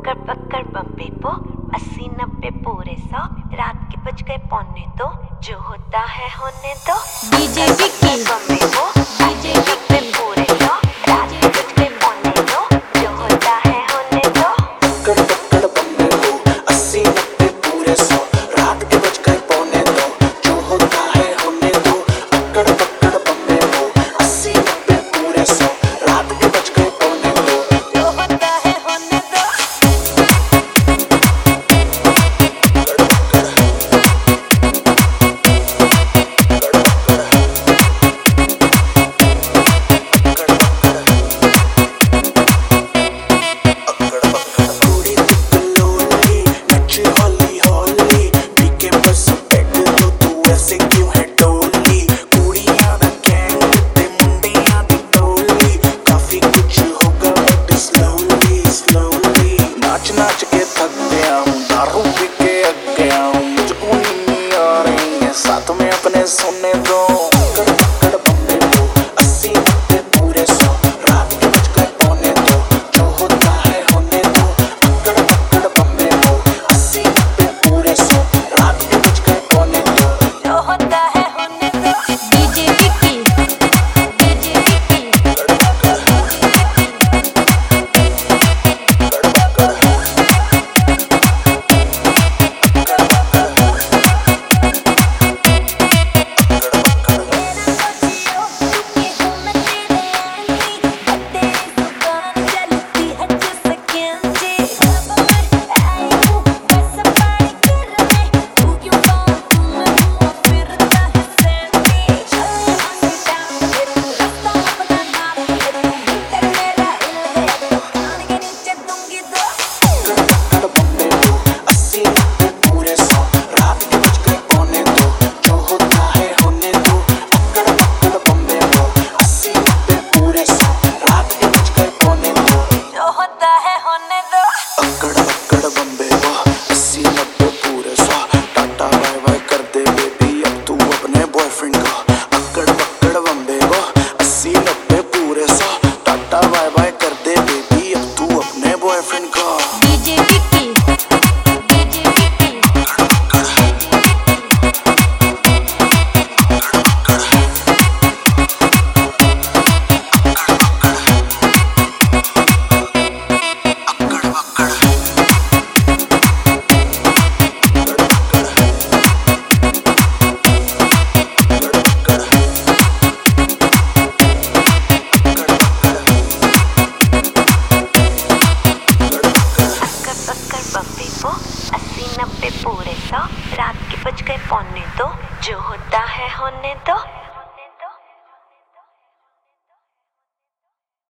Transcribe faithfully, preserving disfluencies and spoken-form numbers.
पकड़ पकड़ बम्बे को अस्सी नब्बे पूरे सौ रात के बज गए पौने दो जो होता है होने दो। डीजे विक्की बम्बे को अस्सी नब्बे पूरे सौ रात के बज गए पौने दो जो होता है होने दो। पकड़ पकड़ बम्बे को अस्सी नब्बे पूरे सौ रात के बज गए पौने दो जो होता है होने दो। पकड़ पकड़ बम्बे को अस्सी नब्बे पूरे सौ रात के बज गए पौने दो जो होता है होने दो। नाच के थक गया हूँ, दारू पी के अक गया हूँ, मुझको नींद नहीं आ रही है, साथ में अपने सोने दो। पकड़ पकड़ बम्बे को अस्सी नब्बे पूरे सौ रात के बज गए पौने दो जो होता है होने दो। पकड़ पकड़ बम्बे को अस्सी नब्बे पूरे सौ रात के बज गए पौने दो जो होता है होने दो। DJ Vicky DJ Vicky DJ Vicky DJ Vicky Bombay को अस्सी नब्बे पूरे सौ रात के बज गए पौने दो जो होता है होने दो।